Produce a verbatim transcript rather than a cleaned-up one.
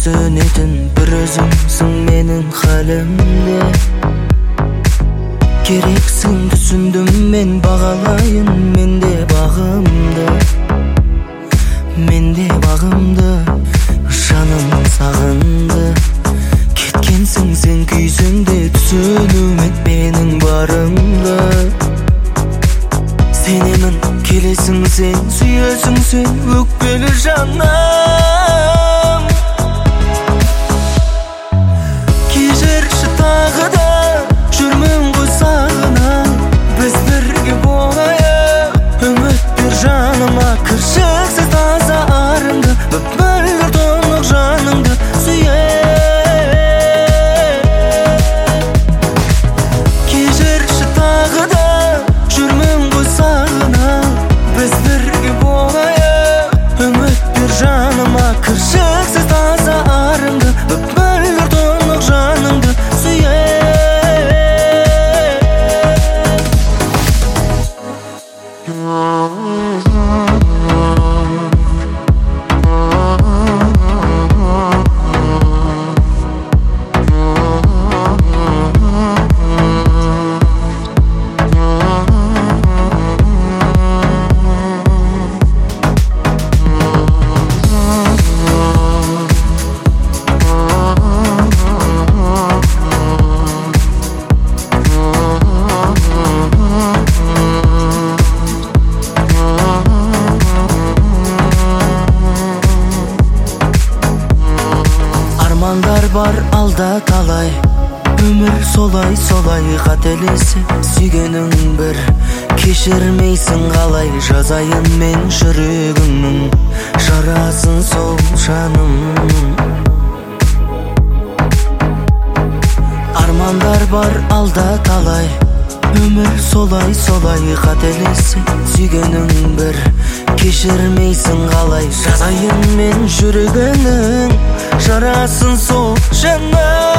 сүйсінетін бір өзіңсің менің халімде. Керексің түсіндім мен, бағалайын менде бағымды, менде бағымды. Жаным сағынды, кеткенсің сен күйсіңде, түсінумен менің барымды. Сенемін келесің сен, сүйесің сен, өкпелі жаным. Кешірші тағы да, жүрмін ғой сағынып, біз бірге болайық. Үміт бер жаныма, кіршіксіз таза арымды, мөлдір тұнық жаныңды сүйе. Кешірші тағы да, жүрмін ғой сағынып, біз бірге болайық. Үміт бер жаныма, кіршіксіз таза арымды, мөлдір тұнық жаныңды сүйе. Армандар бар алда талай, өмір солай солай қателесі. Сүйгенің бір, кешірмейсің қалай, жазайын мен жүрегіңнің жарасын сол жаным. Армандар бар алда талай, өмір солай солай қателесі. Сүйгенің бір, кешірмейсің қалай, жазайын мен жүрегіңнің жарасын сол жаным.